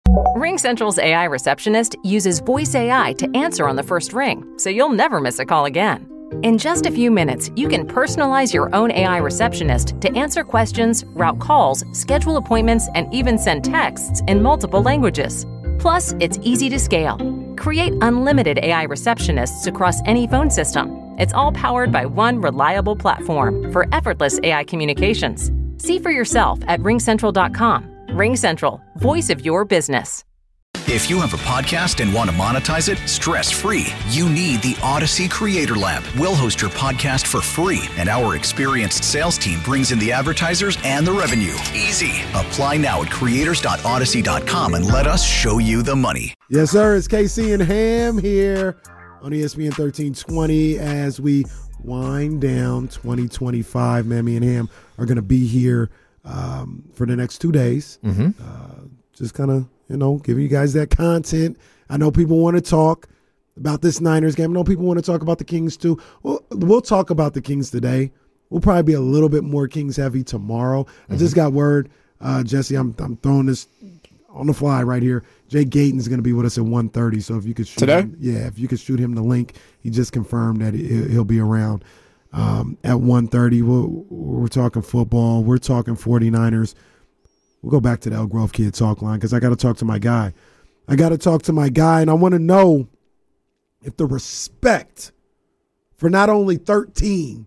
RingCentral's AI receptionist uses voice AI to answer on the first ring, so you'll never miss a call again. In just a few minutes, you can personalize your own AI receptionist to answer questions, route calls, schedule appointments, and even send texts in multiple languages. Plus, it's easy to scale. Create unlimited AI receptionists across any phone system. It's all powered by one reliable platform for effortless AI communications. See for yourself at ringcentral.com. RingCentral, voice of your business. If you have a podcast and want to monetize it stress-free, you need the Odyssey Creator Lab. We'll host your podcast for free, and our experienced sales team brings in the advertisers and the revenue. Easy. Apply now at creators.odyssey.com and let us show you the money. Yes, sir. It's KC and Ham here on ESPN 1320 as we wind down 2025. Mammy and Ham are going to be here for the next 2 days. Just kind of, giving you guys that content. I know people want to talk about this Niners game. I know people want to talk about the Kings too. We'll talk about the Kings today. We'll probably be a little bit more Kings heavy tomorrow. I just got word, Jesse, I'm throwing this on the fly right here. Jay Gayton's going to be with us at 1:30. So if you could shoot him, if you could shoot him the link, he just confirmed that he'll be around at 1:30. We're talking football. We're talking 49ers. We'll go back to the Elk Grove Kid talk line because I got to talk to my guy. And I want to know if the respect for not only 13,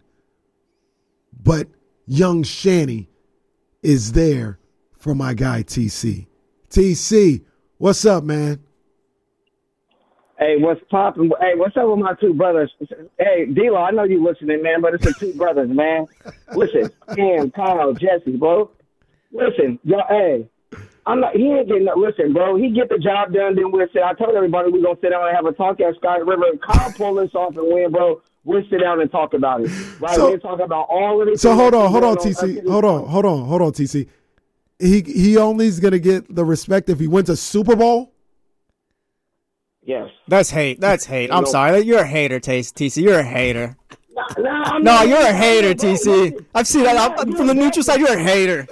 but young Shanny is there for my guy TC. TC, what's up, man? Hey, what's poppin'? Hey, what's up with my two brothers? Hey, D-Lo, I know you listening, man, but it's the two brothers, man. Listen, Cam, Kyle, Jesse, bro. Listen, y'all, hey, he ain't getting that. Listen, bro, he get the job done, then we'll sit. I told everybody we're going to sit down and have a talk at Sky River. And Kyle pull this off and win, bro. We'll sit down and talk about it. Right? We'll talk about all of this. So hold on, TC. Hold on, TC. He only is going to get the respect if he wins a Super Bowl? Yes. That's hate. I'm sorry. You're a hater, TC. You're a hater. No, you're a hater, TC. I've seen that. From the neutral side, you're a hater.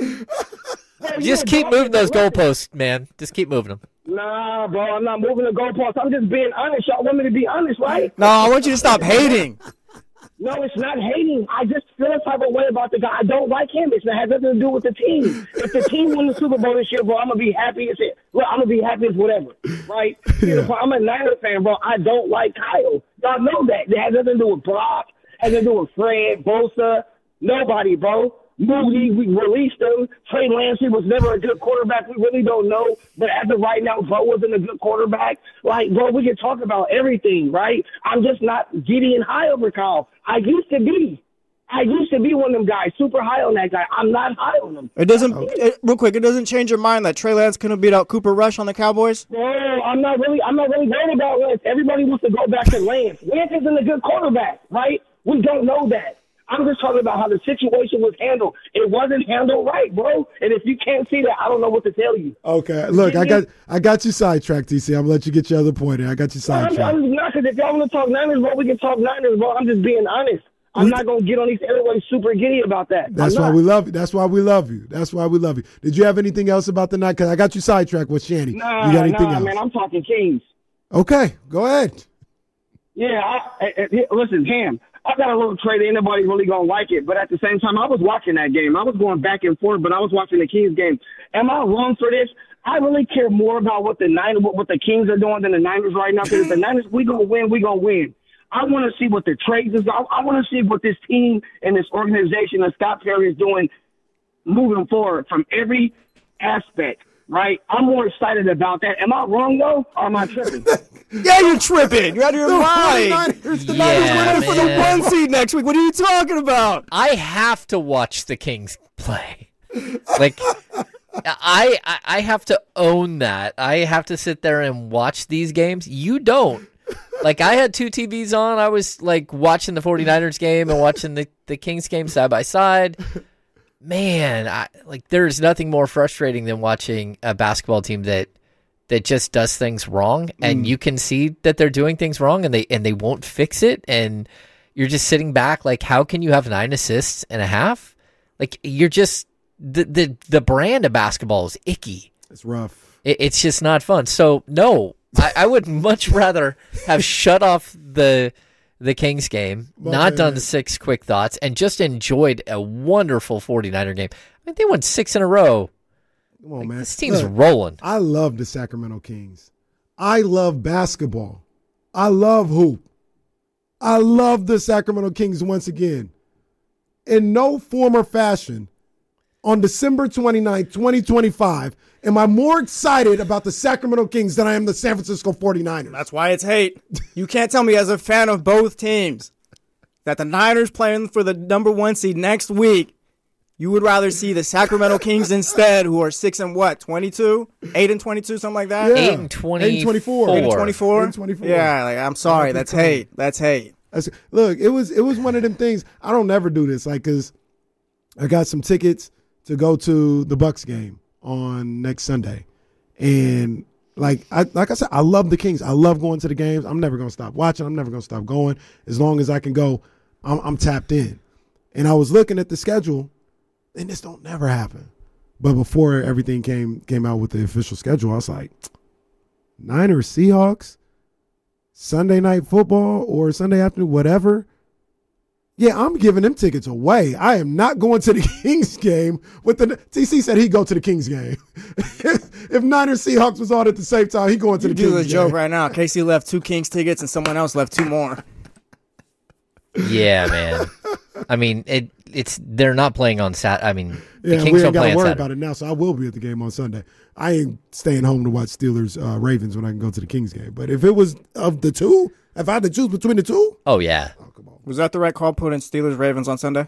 Just keep moving those goalposts, man. Just keep moving them. Nah, bro, I'm not moving the goalposts. I'm just being honest. Y'all want me to be honest, right? No, I want you to stop hating. No, it's not hating. I just feel a type of way about the guy. I don't like him. It has nothing to do with the team. If the team win the Super Bowl this year, bro, I'm going to be happy as it. Look, I'm going to be happy as whatever, right? Yeah. I'm a Niners fan, bro. I don't like Kyle. Y'all know that. It has nothing to do with Brock. Has to do with Fred, Bosa, nobody, bro. Moody, we released him. Trey Lance, he was never a good quarterback. We really don't know. But as of right now, Bo wasn't a good quarterback. Like, bro, we can talk about everything, right? I'm just not getting high over Kyle. I used to be one of them guys, super high on that guy. I'm not high on him. It doesn't, real quick, it doesn't change your mind that Trey Lance couldn't beat out Cooper Rush on the Cowboys? Bro, I'm not really worried about Lance. Everybody wants to go back to Lance. Lance isn't a good quarterback, right? We don't know that. I'm just talking about how the situation was handled. It wasn't handled right, bro. And if you can't see that, I don't know what to tell you. Okay, look, I got you sidetracked, TC. I'm gonna let you get your other point in. I got you sidetracked. I'm not, because if y'all want to talk Niners, bro, we can talk Niners, bro. I'm just being honest. I'm not gonna get on these airways super giddy about that. That's why we love you. That's why we love you. That's why we love you. Did you have anything else about the night? Because I got you sidetracked with Shanny. Nah, you got anything else? Man, I'm talking Kings. Okay, go ahead. Yeah, listen, Ham. I got a little trade. Ain't nobody really going to like it. But at the same time, I was watching that game. I was going back and forth, but I was watching the Kings game. Am I wrong for this? I really care more about what the Kings are doing than the Niners right now. Because if the Niners, we going to win, we going to win. I want to see what the trades is. I want to see what this team and this organization and Scott Perry is doing moving forward from every aspect. Right? I'm more excited about that. Am I wrong, though? Or am I tripping? Yeah, you're tripping. You're out of your mind. The Niners winning for the 1 seed next week. What are you talking about? I have to watch the Kings play. Like, I have to own that. I have to sit there and watch these games. You don't. Like, I had two TVs on. I was, like, watching the 49ers game and watching the Kings game side by side. Man, there's nothing more frustrating than watching a basketball team that just does things wrong, and you can see that they're doing things wrong, and they won't fix it, and you're just sitting back like, how can you have 9 assists and a half? Like, you're just the brand of basketball is icky. It's rough. It's just not fun. So, no, I would much rather have shut off the Kings game, not done the 6 quick thoughts, and just enjoyed a wonderful 49er game. I mean, they won 6 in a row. Come on, man. This team's rolling. I love the Sacramento Kings. I love basketball. I love hoop. I love the Sacramento Kings once again. In no form or fashion, on December 29th, 2025, am I more excited about the Sacramento Kings than I am the San Francisco 49ers? That's why it's hate. You can't tell me as a fan of both teams that the Niners playing for the number 1 seed next week, you would rather see the Sacramento Kings instead, who are 6 and what, 22? 8 and 22, something like that? Yeah. 8 and 24. 8 and 24? 8 and 24. Yeah, like, I'm sorry. That's hate. That's hate. Look, it was one of them things. I don't never do this, like, because I got some tickets to go to the Bucks game on next Sunday. And like I said, I love the Kings. I love going to the games. I'm never going to stop watching. I'm never going to stop going. As long as I can go, I'm tapped in. And I was looking at the schedule, and this don't never happen. But before everything came out with the official schedule, I was like, Niners, Seahawks, Sunday night football or Sunday afternoon, whatever. Yeah, I'm giving them tickets away. I am not going to the Kings game. TC said he'd go to the Kings game. If Niners Seahawks was on at the same time, he'd go into the Kings game. You do a joke right now. Casey left 2 Kings tickets and someone else left 2 more. Yeah, man. I mean, they're not playing on Saturday. I mean, the Kings we don't ain't got play to on worry Saturday. about it now, so I will be at the game on Sunday. I ain't staying home to watch Steelers Ravens when I can go to the Kings game. But if it was of the two, if I had to choose between the two, Oh, yeah. come on. Was that the right call, putting Steelers Ravens on Sunday?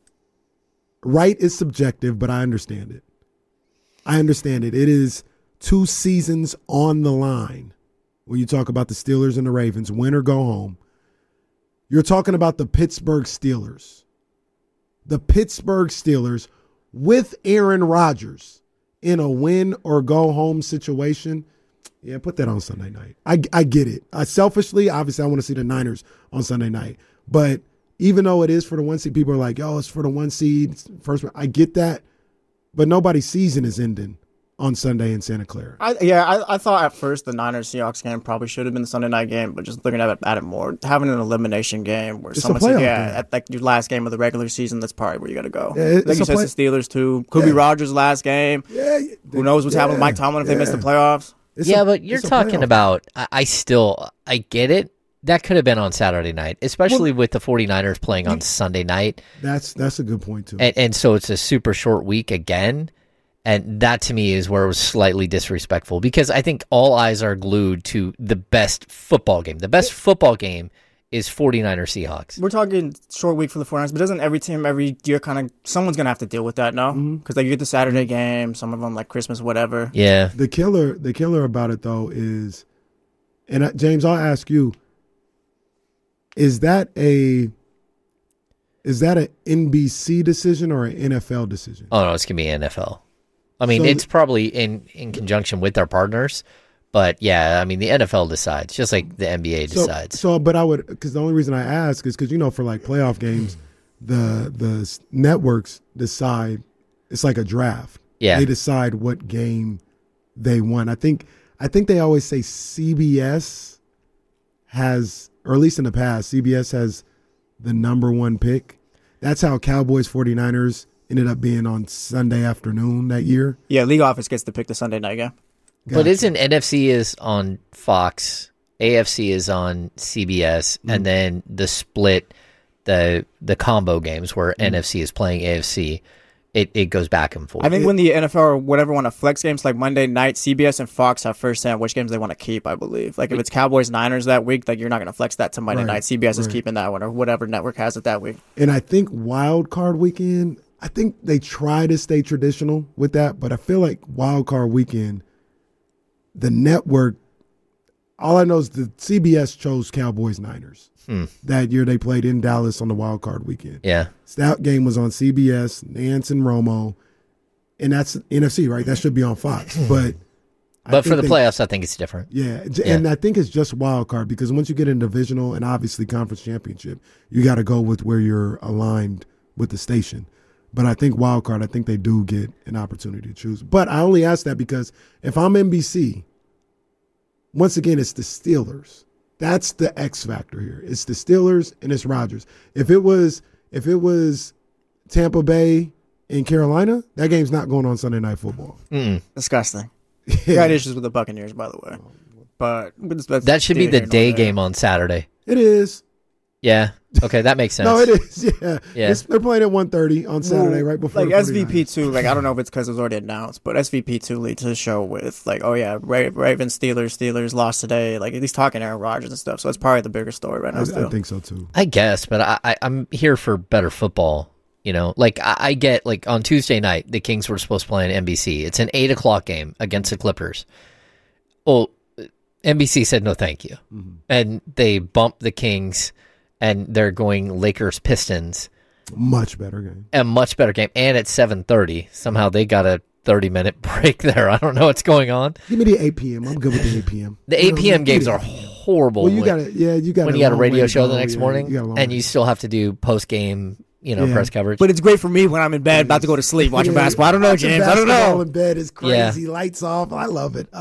Right is subjective, but I understand it. I understand it. It is 2 seasons on the line when you talk about the Steelers and the Ravens, win or go home. You're talking about the Pittsburgh Steelers. The Pittsburgh Steelers with Aaron Rodgers in a win or go home situation. Yeah, put that on Sunday night. I get it. Selfishly, obviously, I want to see the Niners on Sunday night. But even though it is for the 1 seed, people are like, oh, it's for the 1 seed. First, I get that. But nobody's season is ending on Sunday in Santa Clara. I thought at first the Niners-Seahawks game probably should have been the Sunday night game, but just looking at it more, having an elimination game where It's a playoff game. at like your last game of the regular season, that's probably where you got to go. Yeah, like you said, the Steelers too. Could be Rodgers' last game. Yeah. Who knows what's happening with Mike Tomlin if they miss the playoffs? But you're talking about, I get it. That could have been on Saturday night, especially with the 49ers playing on Sunday night. That's a good point, too. And so it's a super short week again. And that, to me, is where it was slightly disrespectful because I think all eyes are glued to the best football game. The best football game is 49ers Seahawks. We're talking short week for the 49ers, but doesn't every team every year kind of, someone's going to have to deal with that, no? Because like you get the Saturday game, some of them like Christmas, whatever. Yeah. The killer about it, though, is, and James, I'll ask you, is that an NBC decision or an NFL decision? Oh, no, it's going to be NFL. I mean, it's probably in conjunction with our partners, but yeah, I mean, the NFL decides, just like the NBA decides. But I would, because the only reason I ask is because, for like playoff games, the networks decide, it's like a draft. Yeah. They decide what game they want. I think they always say CBS has, or at least in the past, CBS has the number 1 pick. That's how Cowboys 49ers ended up being on Sunday afternoon that year. Yeah, league office gets to pick the Sunday night game. But isn't NFC is on Fox, AFC is on CBS, and then the split, the combo games where NFC is playing AFC, it goes back and forth. I think when the NFL or whatever want to flex games like Monday night, CBS and Fox have first hand which games they want to keep, I believe. Like if it's Cowboys-Niners that week, like you're not going to flex that to Monday night. CBS is keeping that one or whatever network has it that week. And I think wild card weekend, I think they try to stay traditional with that, but I feel like wild card weekend, the network, all I know is the CBS chose Cowboys-Niners. That year they played in Dallas on the wild card weekend. Yeah. So that game was on CBS, Nance and Romo, and that's NFC, right? That should be on Fox. But for the playoffs, I think it's different. Yeah, and I think it's just wild card because once you get in divisional and obviously conference championship, you got to go with where you're aligned with the station. But I think wild card, I think they do get an opportunity to choose. But I only ask that because if I'm NBC, once again, it's the Steelers. That's the X factor here. It's the Steelers and it's Rodgers. If it was Tampa Bay and Carolina, that game's not going on Sunday Night Football. Disgusting. You got issues with the Buccaneers, by the way. But that should be the day game on Saturday. It is. Yeah. Okay, that makes sense. No, it is. Yeah. They're playing at 1:30 on Saturday, right before. Like SVP2, like I don't know if it's because it was already announced, but SVP2 leads to the show with like, oh yeah, Ravens, Steelers lost today. Like he's talking Aaron Rodgers and stuff, so it's probably the bigger story right now. I think so too. I guess, but I'm here for better football. You know, like I get like on Tuesday night, the Kings were supposed to play on NBC. It's an 8:00 game against the Clippers. Well, NBC said no, thank you, and they bumped the Kings. And they're going Lakers-Pistons. Much better game. A much better game. And it's 7:30. Somehow they got a 30-minute break there. I don't know what's going on. Give me the 8 p.m. I'm good with the 8 p.m. The 8 p.m. games are horrible. Well, you got when you got a radio show the next morning, and you still have to do post-game, press coverage. But it's great for me when I'm in bed about to go to sleep watching basketball. I don't know, James. I don't know. In bed is crazy. Yeah. Lights off. I love it.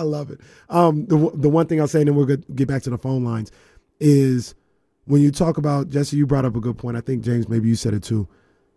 The one thing I'll say, and then we'll get back to the phone lines, is when you talk about, Jesse, you brought up a good point. I think, James, maybe you said it too.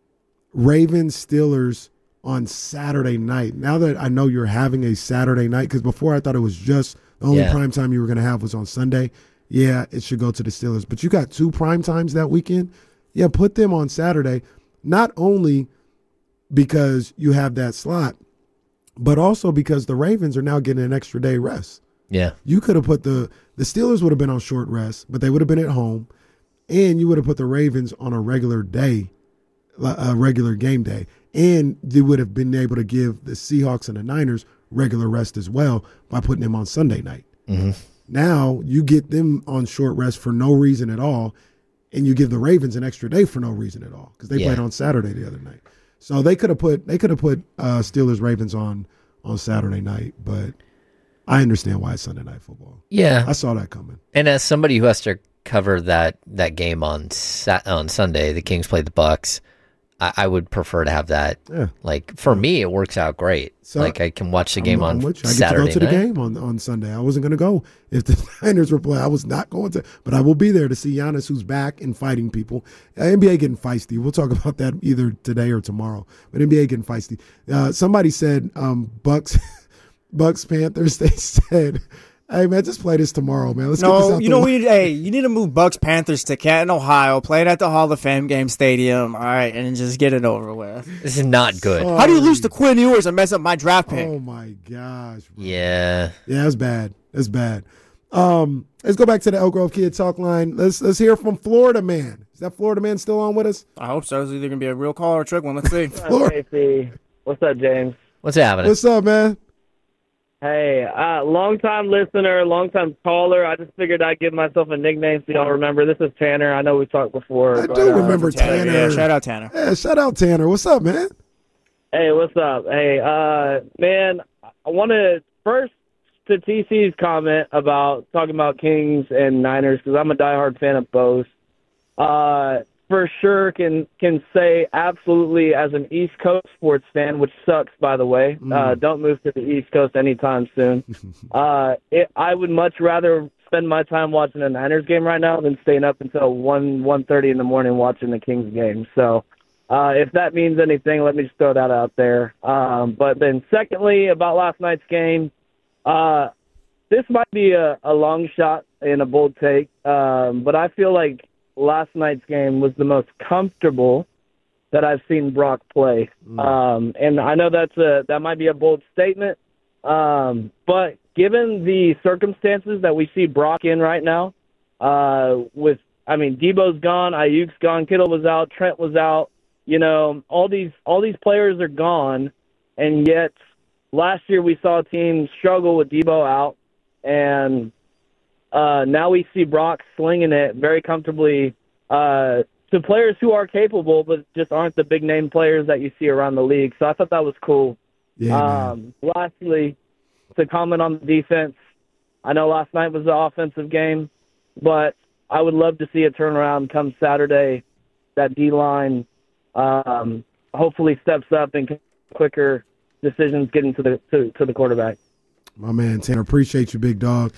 Ravens, Steelers on Saturday night. Now that I know you're having a Saturday night, because before I thought it was just the only prime time you were going to have was on Sunday. Yeah, it should go to the Steelers. But you got 2 prime times that weekend. Yeah, put them on Saturday, not only because you have that slot, but also because the Ravens are now getting an extra day rest. Yeah. You could have put the Steelers would have been on short rest, but they would have been at home. And you would have put the Ravens on a regular day, a regular game day. And they would have been able to give the Seahawks and the Niners regular rest as well by putting them on Sunday night. Mm-hmm. Now you get them on short rest for no reason at all, and you give the Ravens an extra day for no reason at all because they played on Saturday the other night. So they could have put Steelers Ravens on Saturday night, but I understand why it's Sunday Night Football. Yeah, I saw that coming. And as somebody who has to cover that game on Sunday, the Kings played the Bucks. I would prefer to have that. Yeah. Like for me, it works out great. So, like I can watch the game on Saturday night. I get to go to the game on Sunday. I wasn't going to go if the Niners were playing. I was not going to, but I will be there to see Giannis, who's back and fighting people. NBA getting feisty. We'll talk about that either today or tomorrow. But NBA getting feisty. Somebody said Bucks Panthers. They said, hey, man, just play this tomorrow, man. Let's get this out you need to move Bucks Panthers to Canton, Ohio, play it at the Hall of Fame game stadium, all right, and just get it over with. This is not good. How do you lose to Quinn Ewers and mess up my draft pick? Oh, my gosh, bro. Yeah. Yeah, that's bad. That's bad. Let's go back to the Elk Grove Kid Talk line. Let's hear from Florida Man. Is that Florida Man still on with us? I hope so. It's either going to be a real call or a trick one. Let's see. What's up, James? What's happening? What's up, man? Hey, long-time listener, long-time caller. I just figured I'd give myself a nickname so y'all remember. This is Tanner. I know we talked before. I do remember Tanner. Yeah, shout out Tanner. Yeah, shout out Tanner. What's up, man? Hey, what's up? Hey, man, I want to first to TC's comment about talking about Kings and Niners because I'm a diehard fan of both. For sure can say absolutely as an East Coast sports fan, which sucks, by the way. Don't move to the East Coast anytime soon. I would much rather spend my time watching a Niners game right now than staying up until 1:30 in the morning watching the Kings game. So if that means anything, let me just throw that out there. But then secondly, about last night's game, this might be a long shot and a bold take, but I feel like last night's game was the most comfortable that I've seen Brock play. And I know that might be a bold statement, but given the circumstances that we see Brock in right now, Debo's gone, Ayuk's gone, Kittle was out, Trent was out, all these players are gone, and yet last year we saw a team struggle with Debo out, and now we see Brock slinging it very comfortably to players who are capable but just aren't the big-name players that you see around the league. So I thought that was cool. Yeah, lastly, to comment on the defense, I know last night was the offensive game, but I would love to see it turn around come Saturday. That D-line hopefully steps up and quicker decisions getting to the quarterback. My man Tanner, appreciate you, big dog.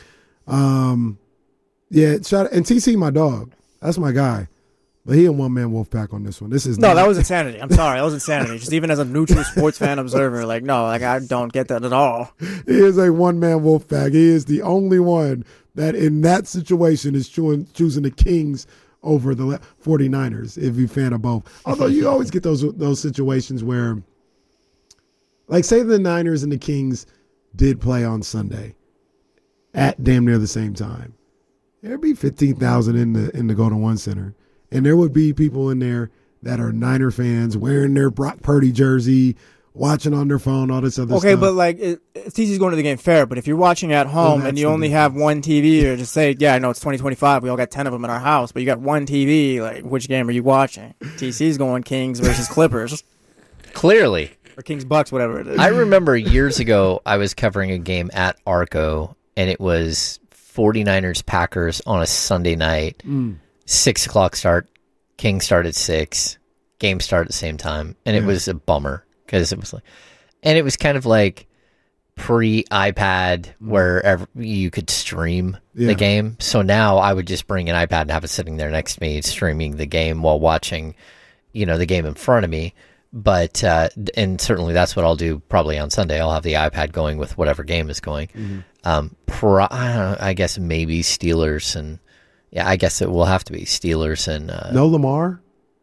Yeah, and TC, my dog. That's my guy. But he a one-man wolf pack on this one. That was insanity. I'm sorry, that was insanity. Just even as a neutral sports fan observer, I don't get that at all. He is a one-man wolf pack. He is the only one that in that situation is choosing the Kings over the 49ers, if you're a fan of both. Although you always get those situations where, like, say the Niners and the Kings did play on Sunday at damn near the same time. There'd be 15,000 in the Golden One Center. And there would be people in there that are Niner fans wearing their Brock Purdy jersey, watching on their phone, all this other stuff. Okay, but it's easy going to the game fair. But if you're watching at home and you only have one TV, or just say, yeah, I know it's 2025, we all got 10 of them in our house, but you got one TV, like, which game are you watching? TC's going Kings versus Clippers. Clearly. Or Kings Bucks, whatever it is. I remember years ago I was covering a game at Arco, and it was 49ers Packers on a Sunday night. 6 o'clock start. Kings start at 6. Game start at the same time. And it was a bummer because it was like, and it was kind of like pre-iPad where you could stream the game. So now I would just bring an iPad and have it sitting there next to me, streaming the game while watching, the game in front of me. But, and certainly that's what I'll do probably on Sunday. I'll have the iPad going with whatever game is going. I don't know, I guess maybe Steelers and, I guess it will have to be Steelers and... no Lamar?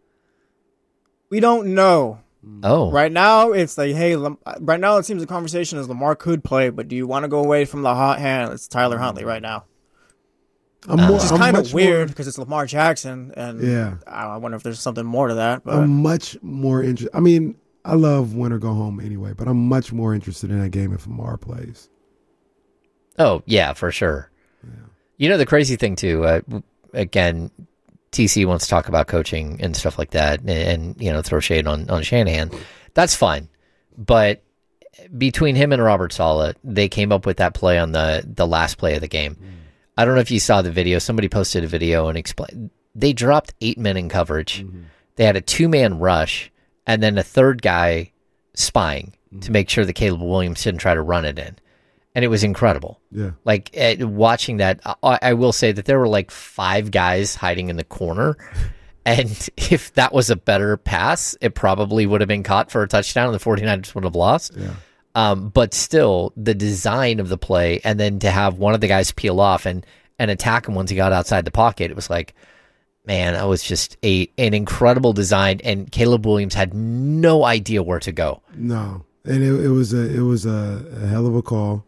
We don't know. Oh. Right now, it's like, hey, right now it seems the conversation is Lamar could play, but do you want to go away from the hot hand? It's Tyler Huntley right now. Which is kind of weird because it's Lamar Jackson, and I wonder if there's something more to that. But I'm much more interested. I mean, I love win or go home anyway, but I'm much more interested in that game if Lamar plays. Oh, yeah, for sure. Yeah. The crazy thing, too, again, TC wants to talk about coaching and stuff like that and throw shade on Shanahan. That's fine. But between him and Robert Saleh, they came up with that play on the last play of the game. I don't know if you saw the video. Somebody posted a video and explained. They dropped 8 men in coverage. They had a 2-man rush and then a third guy spying to make sure that Caleb Williams didn't try to run it in. And it was incredible. Yeah. Like, watching that, I will say that there were like 5 guys hiding in the corner. And if that was a better pass, it probably would have been caught for a touchdown and the 49ers would have lost. Yeah. But still, the design of the play and then to have one of the guys peel off and attack him once he got outside the pocket, it was like, man, that was just an incredible design. And Caleb Williams had no idea where to go. No. And it was a hell of a call.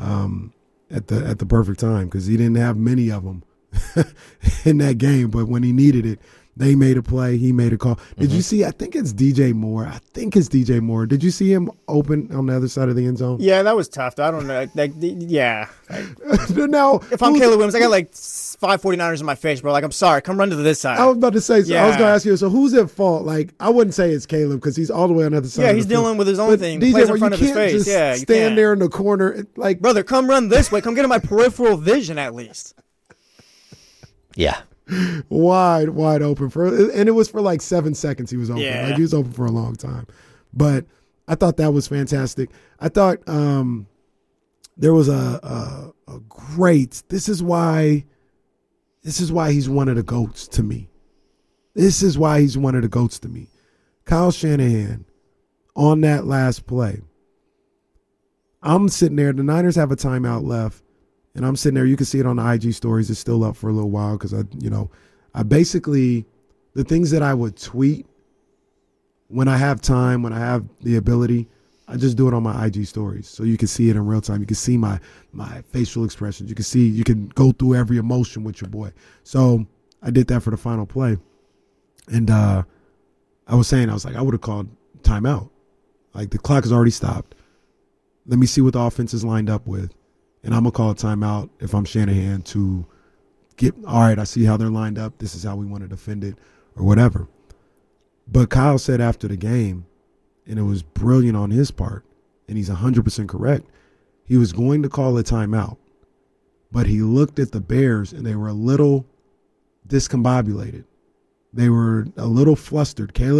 At the perfect time because he didn't have many of them in that game, but when he needed it, they made a play. He made a call. Did you see? I think it's DJ Moore. Did you see him open on the other side of the end zone? Yeah, that was tough. I don't know. Now, if I'm Caleb Williams, I got like 5 49ers in my face, bro. Like, I'm sorry. Come run to this side. I was about to say. So I was going to ask you. So who's at fault? Like, I wouldn't say it's Caleb because he's all the way on the other side. Yeah, he's dealing with his own thing. DJ, plays in front of his face. Yeah, you stand there in the corner, like, brother. Come run this way. Come get in my peripheral vision at least. Yeah. Wide open and it was for like 7 seconds he was open. Like, he was open for a long time. But I thought that was fantastic. I thought there was a great. This is why he's one of the GOATs to me. Kyle Shanahan on that last play. I'm sitting there. The Niners have a timeout left. And I'm sitting there. You can see it on the IG stories. It's still up for a little while because I basically, the things that I would tweet when I have time, when I have the ability, I just do it on my IG stories. So you can see it in real time. You can see my facial expressions. You can go through every emotion with your boy. So I did that for the final play. And I was like, I would have called timeout. Like, the clock has already stopped. Let me see what the offense is lined up with. And I'm going to call a timeout if I'm Shanahan to all right, I see how they're lined up. This is how we want to defend it or whatever. But Kyle said after the game, and it was brilliant on his part, and he's 100% correct, he was going to call a timeout. But he looked at the Bears, and they were a little discombobulated. They were a little flustered. Caleb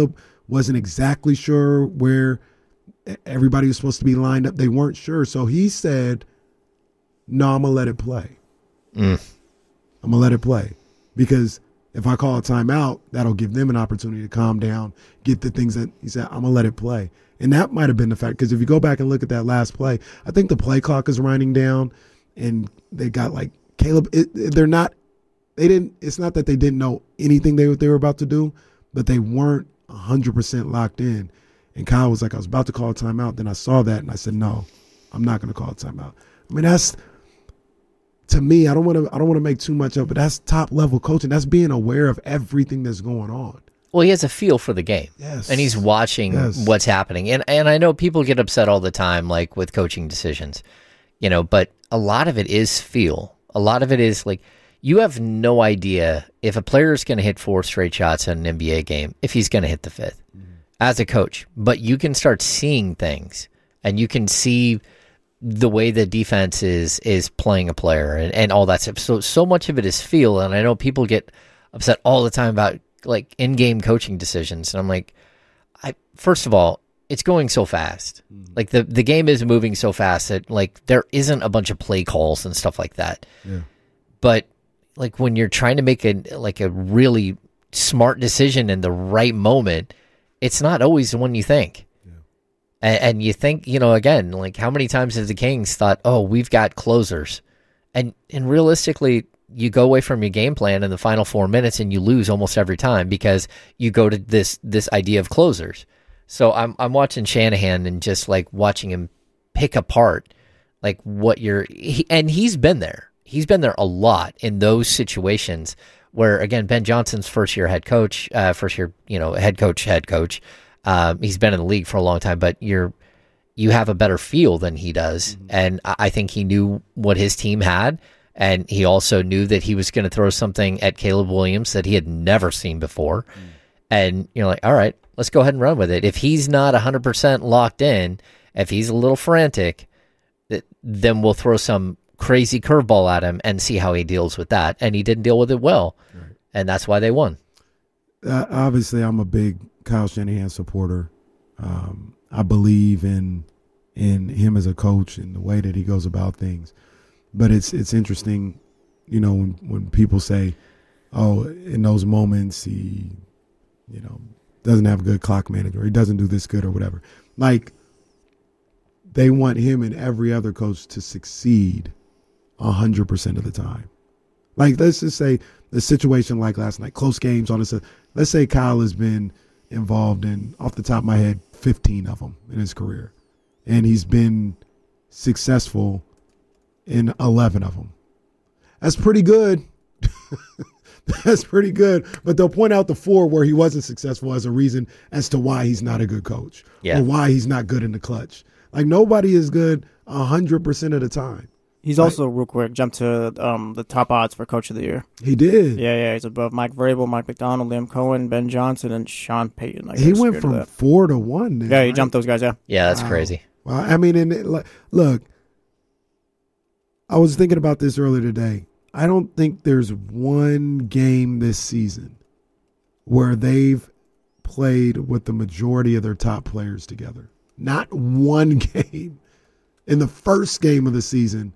wasn't exactly sure where everybody was supposed to be lined up. They weren't sure. So he said, no, I'm going to let it play. I'm going to let it play. Because if I call a timeout, that'll give them an opportunity to calm down, get the things that he said, I'm going to let it play. And that might have been the fact, because if you go back and look at that last play, I think the play clock is winding down, and they got like Caleb. It's not that they didn't know anything they were about to do, but they weren't 100% locked in. And Kyle was like, I was about to call a timeout. Then I saw that, and I said, no, I'm not going to call a timeout. I mean, that's, to me, I don't want to make too much of it, but that's top level coaching. That's being aware of everything that's going on. Well, he has a feel for the game, yes, and he's watching what's happening. And I know people get upset all the time, like with coaching decisions, but a lot of it is feel. A lot of it is like you have no idea if a player is going to hit 4 straight shots in an NBA game, if he's going to hit the 5th as a coach. But you can start seeing things, and you can see the way the defense is playing a player and all that stuff. So much of it is feel, and I know people get upset all the time about like in-game coaching decisions, and I'm like, first of all, it's going so fast. Like the game is moving so fast that like there isn't a bunch of play calls and stuff like that. Yeah. But like when you're trying to make a really smart decision in the right moment, it's not always the one you think. And you think, again, like how many times have the Kings thought, oh, we've got closers. And realistically, you go away from your game plan in the final 4 minutes and you lose almost every time because you go to this idea of closers. So I'm watching Shanahan and just like watching him pick apart like what and he's been there. He's been there a lot in those situations where, again, Ben Johnson's first year head coach. He's been in the league for a long time, but you have a better feel than he does. Mm-hmm. And I think he knew what his team had, and he also knew that he was going to throw something at Caleb Williams that he had never seen before. Mm. And you're like, all right, let's go ahead and run with it. If he's not 100% locked in, if he's a little frantic, then we'll throw some crazy curveball at him and see how he deals with that. And he didn't deal with it well, right. And that's why they won. Obviously, I'm a big Kyle Shanahan supporter. I believe in him as a coach and the way that he goes about things. But it's interesting, when people say, "Oh, in those moments he, doesn't have a good clock management, or he doesn't do this good, or whatever." Like they want him and every other coach to succeed 100% of the time. Like let's just say the situation like last night, close games, all this. Let's say Kyle has been involved in, off the top of my head, 15 of them in his career. And he's been successful in 11 of them. That's pretty good. That's pretty good. But they'll point out the 4 where he wasn't successful as a reason as to why he's not a good coach, or why he's not good in the clutch. Like nobody is good 100% of the time. He's also, real quick, jumped to the top odds for Coach of the Year. He did. Yeah, he's above Mike Vrabel, Mike McDonald, Liam Cohen, Ben Johnson, and Sean Payton. He went from 4 to 1. Then, yeah, he jumped those guys, yeah. Yeah, that's crazy. Well, I mean, look, I was thinking about this earlier today. I don't think there's one game this season where they've played with the majority of their top players together. Not one game. In the first game of the season,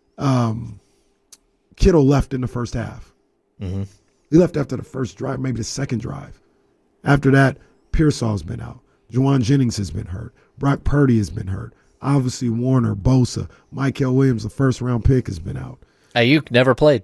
Kittle left in the first half. Mm-hmm. He left after the first drive, maybe the second drive. After that, Pearsall's been out. Juwan Jennings has been hurt. Brock Purdy has been hurt. Obviously, Warner, Bosa, Michael Williams, the first-round pick, has been out. Ayuk never played.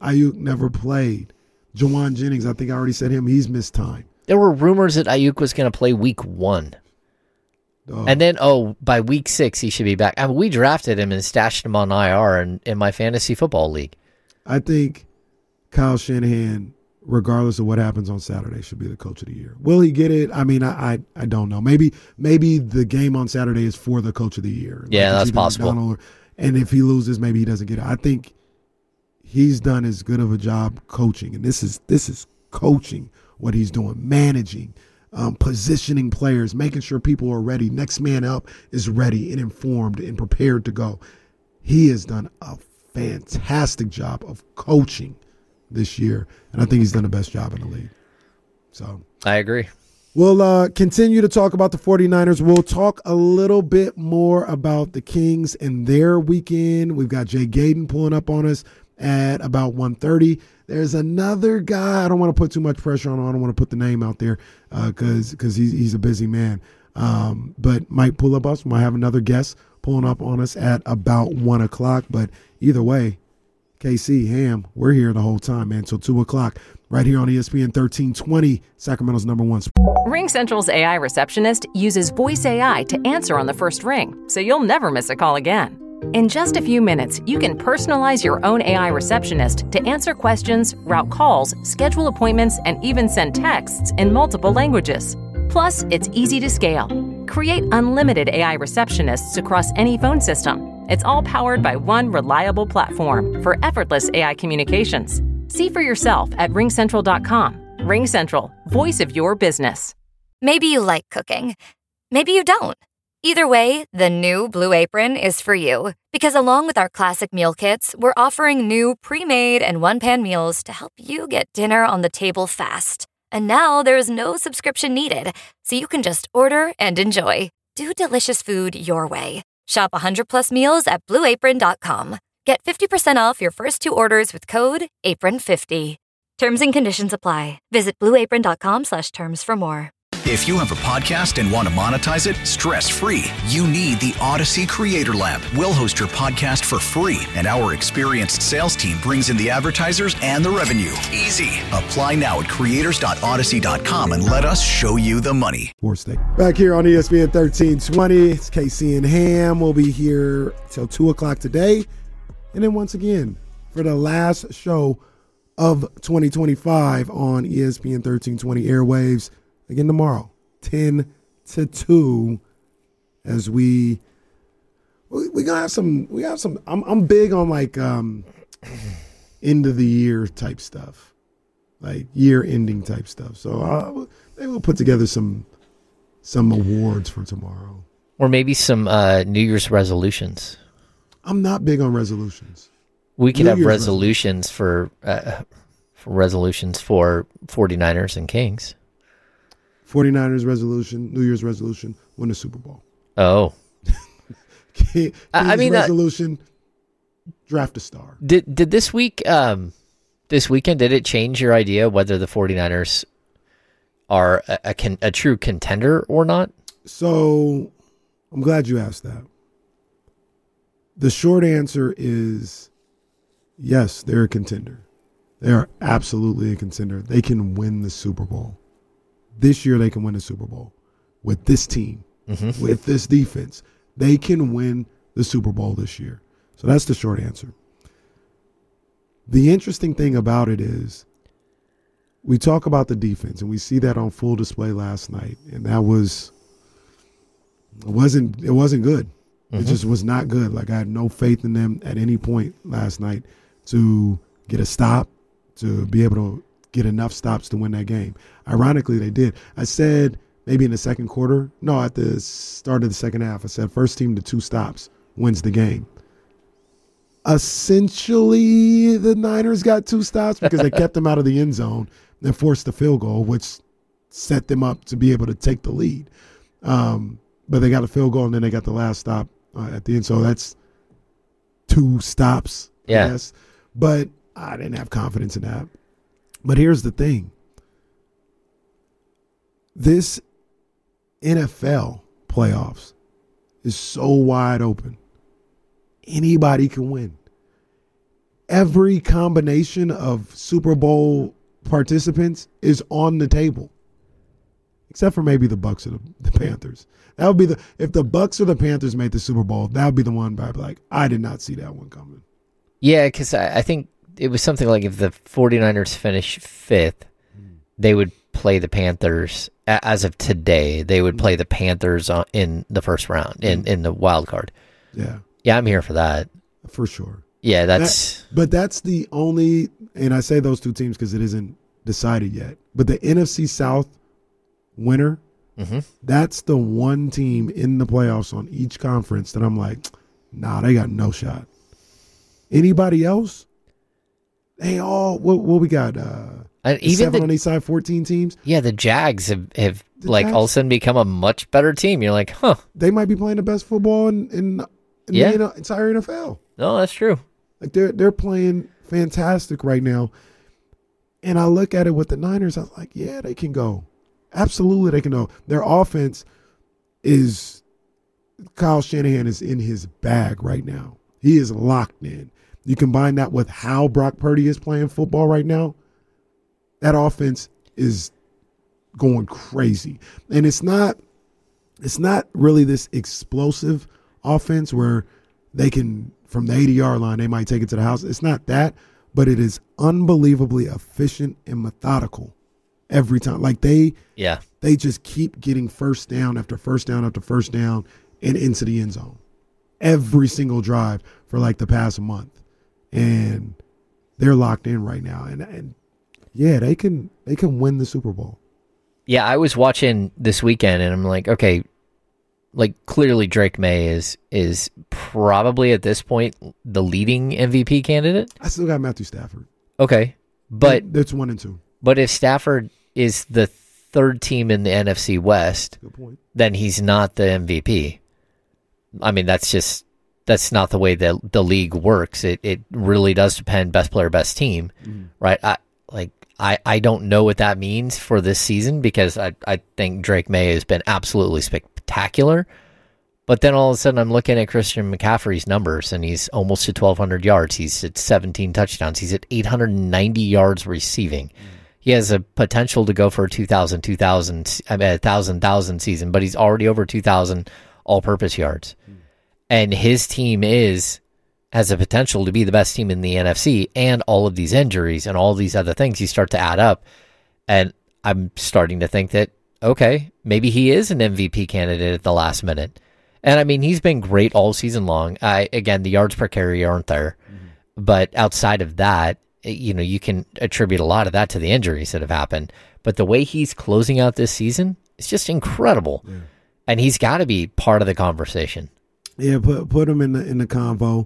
Juwan Jennings, I think I already said him. He's missed time. There were rumors that Ayuk was going to play week 1. And then, by week 6, he should be back. I mean, we drafted him and stashed him on IR in my fantasy football league. I think Kyle Shanahan, regardless of what happens on Saturday, should be the Coach of the Year. Will he get it? I mean, I don't know. Maybe the game on Saturday is for the Coach of the Year. Yeah, that's possible. And if he loses, maybe he doesn't get it. I think he's done as good of a job coaching, and this is coaching, what he's doing, managing, positioning players, making sure people are ready. Next man up is ready and informed and prepared to go. He has done a fantastic job of coaching this year, and I think he's done the best job in the league. So I agree. We'll continue to talk about the 49ers. We'll talk a little bit more about the Kings and their weekend. We've got Jay Gaden pulling up on us at about 1:30. There's another guy. I don't want to put too much pressure on him. I don't want to put the name out there because he's a busy man. But might pull up us. Might have another guest pulling up on us at about 1 o'clock. But either way, KC, Ham, we're here the whole time, man, till 2 o'clock. Right here on ESPN 1320, Sacramento's #1 sport. RingCentral's AI receptionist uses voice AI to answer on the first ring, so you'll never miss a call again. In just a few minutes, you can personalize your own AI receptionist to answer questions, route calls, schedule appointments, and even send texts in multiple languages. Plus, it's easy to scale. Create unlimited AI receptionists across any phone system. It's all powered by one reliable platform for effortless AI communications. See for yourself at ringcentral.com. RingCentral, voice of your business. Maybe you like cooking. Maybe you don't. Either way, the new Blue Apron is for you. Because along with our classic meal kits, we're offering new pre-made and one-pan meals to help you get dinner on the table fast. And now there's no subscription needed, so you can just order and enjoy. Do delicious food your way. Shop 100+ meals at blueapron.com. Get 50% off your first 2 orders with code APRON50. Terms and conditions apply. Visit blueapron.com/terms for more. If you have a podcast and want to monetize it stress-free, you need the Odyssey Creator Lab. We'll host your podcast for free, and our experienced sales team brings in the advertisers and the revenue. Easy. Apply now at creators.odyssey.com and let us show you the money. Back here on ESPN 1320, it's KC and Ham. We'll be here till 2 o'clock today. And then once again, for the last show of 2025 on ESPN 1320 airwaves, again tomorrow, 10 to 2, as we gonna have some. I'm big on like end of the year type stuff, like year ending type stuff. So maybe we'll put together some awards for tomorrow, or maybe some New Year's resolutions. I'm not big on resolutions. We could have resolutions for 49ers and Kings. 49ers resolution, New Year's resolution, win the Super Bowl. Oh. Kings resolution, draft a star. Did this weekend, did it change your idea whether the 49ers are a true contender or not? So I'm glad you asked that. The short answer is yes, they're a contender. They are absolutely a contender. They can win the Super Bowl. This year they can win the Super Bowl. With this team, with this defense, they can win the Super Bowl this year. So that's the short answer. The interesting thing about it is we talk about the defense, and we see that on full display last night, and it wasn't good. It just was not good. Like, I had no faith in them at any point last night to get a stop, to be able to get enough stops to win that game. Ironically, they did. I said maybe in the second quarter. No, at the start of the second half, I said first team to 2 stops wins the game. Essentially, the Niners got 2 stops because they kept them out of the end zone and forced the field goal, which set them up to be able to take the lead. But they got a field goal, and then they got the last stop at the end. So that's 2 stops, yeah. Yes. But I didn't have confidence in that. But here's the thing. This NFL playoffs is so wide open. Anybody can win. Every combination of Super Bowl participants is on the table. Except for maybe the Bucs or the Panthers. That would be if the Bucs or the Panthers made the Super Bowl, that would be the one where I'd be like, I did not see that one coming. Yeah, because I think it was something like if the 49ers finish 5th, they would play the Panthers. As of today, they would play the Panthers in the first round, in the wild card. Yeah. Yeah, I'm here for that. For sure. Yeah, that's... But that's the only, and I say those 2 teams because it isn't decided yet, but the NFC South winner, that's the one team in the playoffs on each conference that I'm like, nah, they got no shot. Anybody else? They all, what we got? even 7 on each side, 14 teams? Yeah, the Jags have like all of a sudden become a much better team. You're like, huh? They might be playing the best football in the entire NFL. No, that's true. Like they're playing fantastic right now. And I look at it with the Niners. I was like, yeah, they can go. Absolutely, they can go. Their offense is Kyle Shanahan is in his bag right now. He is locked in. You combine that with how Brock Purdy is playing football right now, that offense is going crazy. And it's not really this explosive offense where they can, from the 80-yard line, they might take it to the house. It's not that, but it is unbelievably efficient and methodical every time. Like they just keep getting first down after first down after first down and into the end zone every single drive for like the past month. And they're locked in right now. And yeah, they can win the Super Bowl. Yeah, I was watching this weekend and I'm like, okay, like clearly Drake May is probably at this point the leading MVP candidate. I still got Matthew Stafford. Okay. But that's 1 and 2. But if Stafford is the third team in the NFC West, good point, then he's not the MVP. I mean, that's not the way that the league works. It really does depend best player, best team, right? I don't know what that means for this season because I think Drake May has been absolutely spectacular. But then all of a sudden I'm looking at Christian McCaffrey's numbers and he's almost at 1,200 yards. He's at 17 touchdowns. He's at 890 yards receiving. He has a potential to go for a 1,000 season, but he's already over 2,000 all-purpose yards. And his team has a potential to be the best team in the NFC, and all of these injuries and all these other things you start to add up. And I'm starting to think that, okay, maybe he is an MVP candidate at the last minute. And I mean, he's been great all season long. Again, the yards per carry aren't there, but outside of that, you can attribute a lot of that to the injuries that have happened. But the way he's closing out this season is just incredible. Yeah. And he's got to be part of the conversation. Yeah, put him in the convo.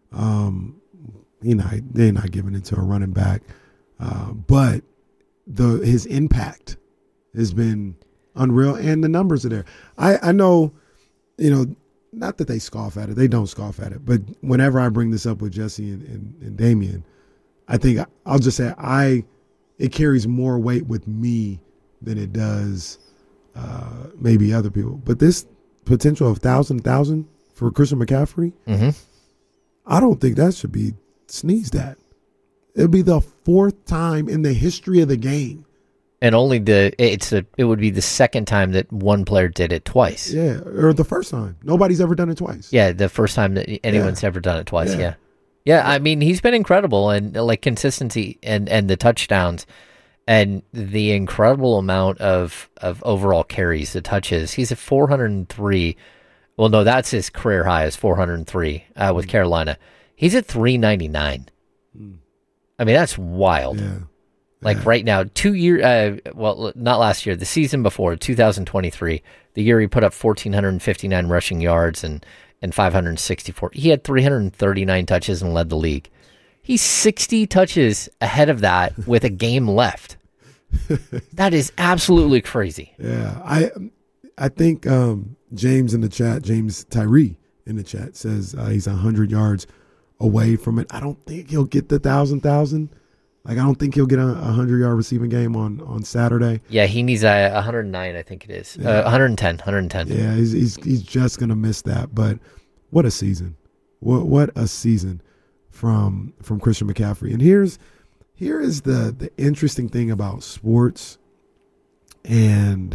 They're not giving it to a running back, but his impact has been unreal, and the numbers are there. I know, not that they scoff at it. They don't scoff at it. But whenever I bring this up with Jesse and Damien, I think I'll just say it carries more weight with me than it does maybe other people. But this potential of 1,000 for Christian McCaffrey, I don't think that should be sneezed at. It'll be the 4th time in the history of the game. And it would be the second time that one player did it twice. Yeah, or the first time. Nobody's ever done it twice. Yeah, the first time that anyone's ever done it twice, Yeah, I mean, he's been incredible, and like consistency and the touchdowns and the incredible amount of overall carries, the touches. He's at 403. Well, no, that's his career high is 403 with Carolina. He's at 399. I mean, that's wild. Yeah. Like right now, 2 years, well, not last year, the season before, 2023, the year he put up 1,459 rushing yards and 564. He had 339 touches and led the league. He's 60 touches ahead of that with a game left. That is absolutely crazy. Yeah, I think James in the chat, James Tyree in the chat says he's 100 yards away from it. I don't think he'll get the 1,000. Like, I don't think he'll get a 100-yard receiving game on Saturday. Yeah, he needs 109, I think it is. 110. Yeah, he's just going to miss that. But what a season. What a season from Christian McCaffrey. And here is the interesting thing about sports, and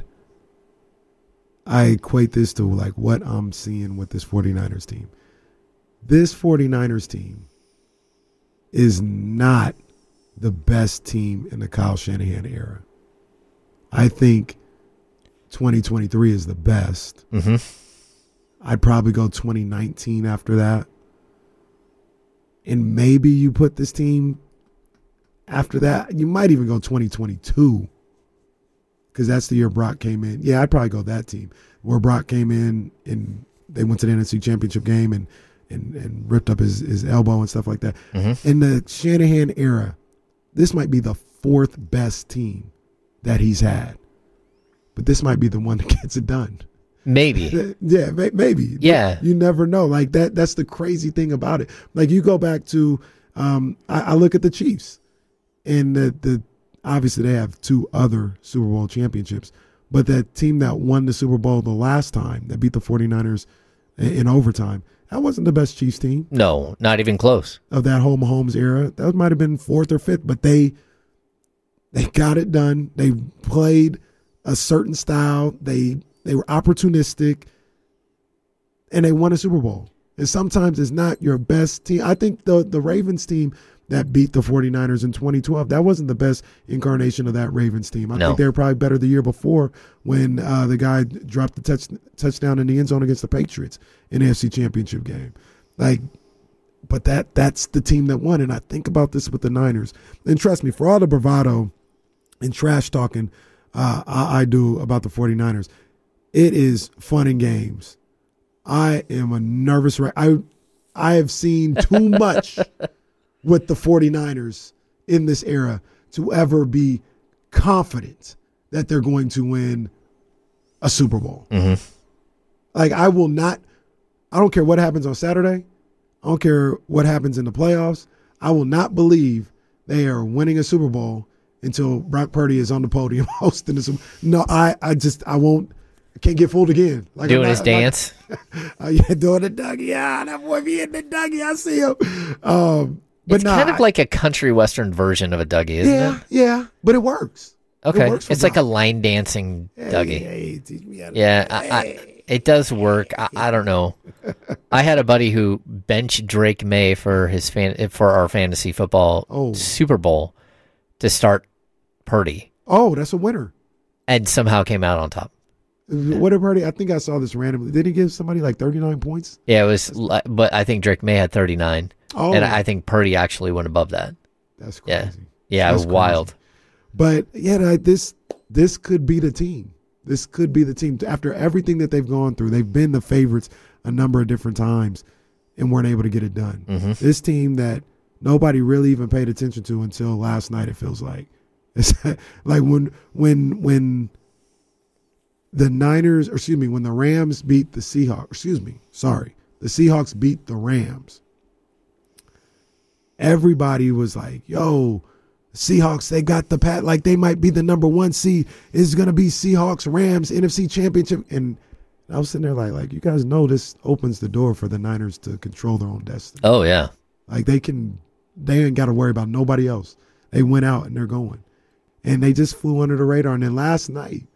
I equate this to like what I'm seeing with this 49ers team. This 49ers team is not the best team in the Kyle Shanahan era. I think 2023 is the best. I'd probably go 2019 after that. And maybe you put this team after that. You might even go 2022 because that's the year Brock came in. Yeah, I'd probably go that team where Brock came in and they went to the NFC Championship game and ripped up his elbow and stuff like that. In the Shanahan era, this might be the 4th best team that he's had. but this might be the one that gets it done. Maybe. Yeah, maybe. Yeah. You never know. Like that's the crazy thing about it. Like you go back to, I look at the Chiefs, and the obviously they have 2 other Super Bowl championships, but that team that won the Super Bowl the last time, that beat the 49ers in overtime, that wasn't the best Chiefs team. No, not even close. Of that whole Mahomes era. That might have been 4th or 5th, but they got it done. They played a certain style. They were opportunistic, and they won a Super Bowl. And sometimes it's not your best team. I think the Ravens team that beat the 49ers in 2012, that wasn't the best incarnation of that Ravens team. I think they were probably better the year before when the guy dropped the touchdown in the end zone against the Patriots in the AFC Championship game. But that's the team that won. And I think about this with the Niners. And trust me, for all the bravado and trash talking I do about the 49ers, it is fun and games. I am a nervous wreck. I have seen too much with the 49ers in this era to ever be confident that they're going to win a Super Bowl. Mm-hmm. Like, I don't care what happens on Saturday. I don't care what happens in the playoffs. I will not believe they are winning a Super Bowl until Brock Purdy is on the podium hosting the Super Bowl. No, I won't. I can't get fooled again. Like doing his dance. Doing the Dougie. Yeah, that boy be in the Dougie. I see him. But it's kind of like a country western version of a Dougie, isn't it? Yeah, but it works. Okay, it works it's like a line dancing Dougie. Hey, teach me how to It does work. I don't know. I had a buddy who benched Drake May for our fantasy football Super Bowl to start Purdy. Oh, that's a winner. And somehow came out on top. What did Purdy? I think I saw this randomly. Did he give somebody like 39 points? Yeah, it was. But I think Drake May had 39. Oh, and I think Purdy actually went above that. That's crazy. Yeah, it was wild. But yeah, this could be the team. This could be the team. After everything that they've gone through, they've been the favorites a number of different times and weren't able to get it done. Mm-hmm. This team that nobody really even paid attention to until last night, it feels like. It's like when the Niners, when the Rams beat the Seahawks, the Seahawks beat the Rams, everybody was like, yo, Seahawks, they got the pat, like they might be the number 1 seed. It's going to be Seahawks, Rams, NFC Championship. And I was sitting there like, you guys know this opens the door for the Niners to control their own destiny. Oh, yeah. Like they ain't got to worry about nobody else. They went out and they're going. And they just flew under the radar. And then last night,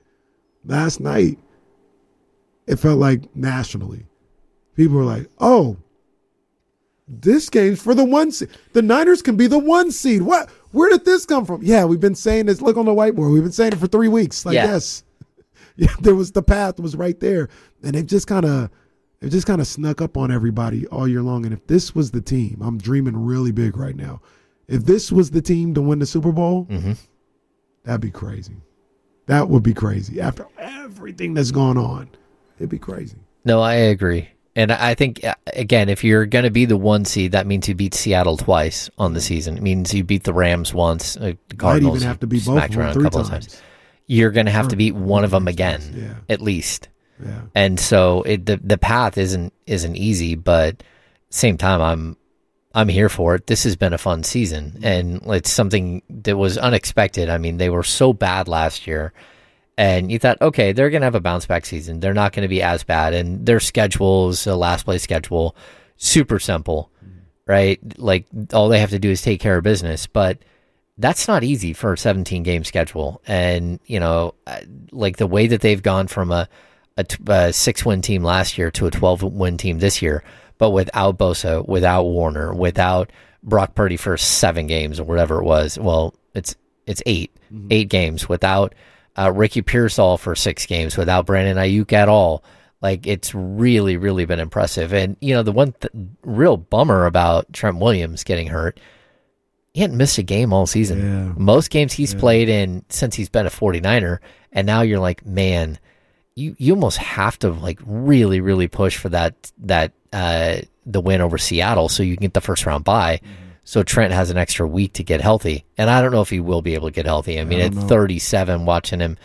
it felt like nationally, people were like, oh, this game's for the 1 seed. The Niners can be the 1 seed. What? Where did this come from? Yeah, we've been saying this. Look on the whiteboard. We've been saying it for 3 weeks. Like, yes. Yeah, the path was right there. And they've just kind of snuck up on everybody all year long. And if this was the team, I'm dreaming really big right now. If this was the team to win the Super Bowl, that'd be crazy. That would be crazy. After everything that's gone on, it'd be crazy. No, I agree. And I think, again, if you're going to be the 1 seed, that means you beat Seattle twice on the season. It means you beat the Rams once. The Cardinals might even have to be smacked both around a couple of times. You're going to have to beat one of them again, at least. Yeah. And so the path isn't easy, but same time, I'm here for it. This has been a fun season, and it's something that was unexpected. I mean, they were so bad last year. And you thought, okay, they're going to have a bounce-back season. They're not going to be as bad. And their schedule is a last-place schedule. Super simple, right? Like, all they have to do is take care of business. But that's not easy for a 17-game schedule. And, like the way that they've gone from a 6-win team last year to a 12-win team this year, but without Bosa, without Warner, without Brock Purdy for 7 games or whatever it was. Well, it's 8 games without Ricky Pearsall for 6 games, without Brandon Ayuk at all. Like, it's really, really been impressive. And, the one real bummer about Trent Williams getting hurt, he hadn't missed a game all season. Yeah. Most games he's played in since he's been a 49er, and now you're like, man, you almost have to, like, really, really push for that the win over Seattle so you can get the first-round bye. So Trent has an extra week to get healthy. And I don't know if he will be able to get healthy. I mean, at 37, watching him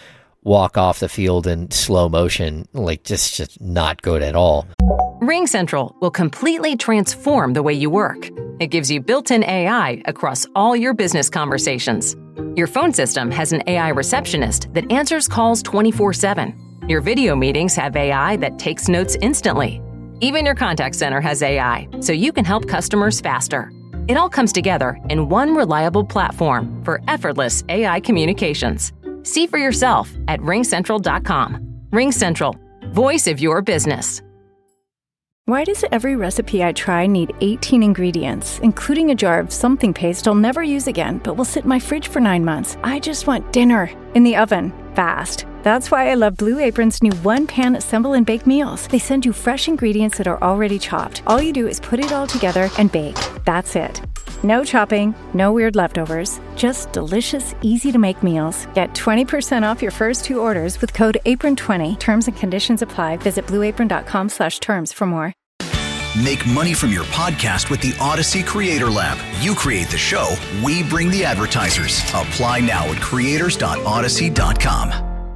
walk off the field in slow motion. Like, just not good at all. RingCentral will completely transform the way you work. It gives you built-in AI across all your business conversations. Your phone system has an AI receptionist that answers calls 24/7. Your video meetings have AI that takes notes instantly. Even your contact center has AI, so you can help customers faster. It all comes together in one reliable platform for effortless AI communications. See for yourself at ringcentral.com. RingCentral, voice of your business. Why does every recipe I try need 18 ingredients, including a jar of something paste I'll never use again, but will sit in my fridge for 9 months? I just want dinner in the oven, fast. That's why I love Blue Apron's new one-pan assemble and bake meals. They send you fresh ingredients that are already chopped. All you do is put it all together and bake. That's it. No chopping, no weird leftovers, just delicious, easy-to-make meals. Get 20% off your first 2 orders with code APRON20. Terms and conditions apply. Visit blueapron.com/terms for more. Make money from your podcast with the Odyssey Creator Lab. You create the show, we bring the advertisers. Apply now at creators.odyssey.com.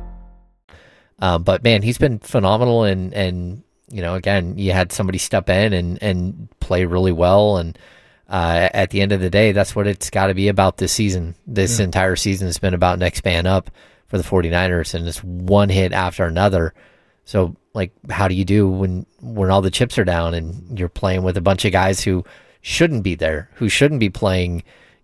But man, he's been phenomenal, and again, you had somebody step in and play really well, and at the end of the day, that's what it's got to be about this season. This entire season has been about next man up for the 49ers, and it's one hit after another. So, like, how do you do when all the chips are down and you're playing with a bunch of guys who shouldn't be there, who shouldn't be playing,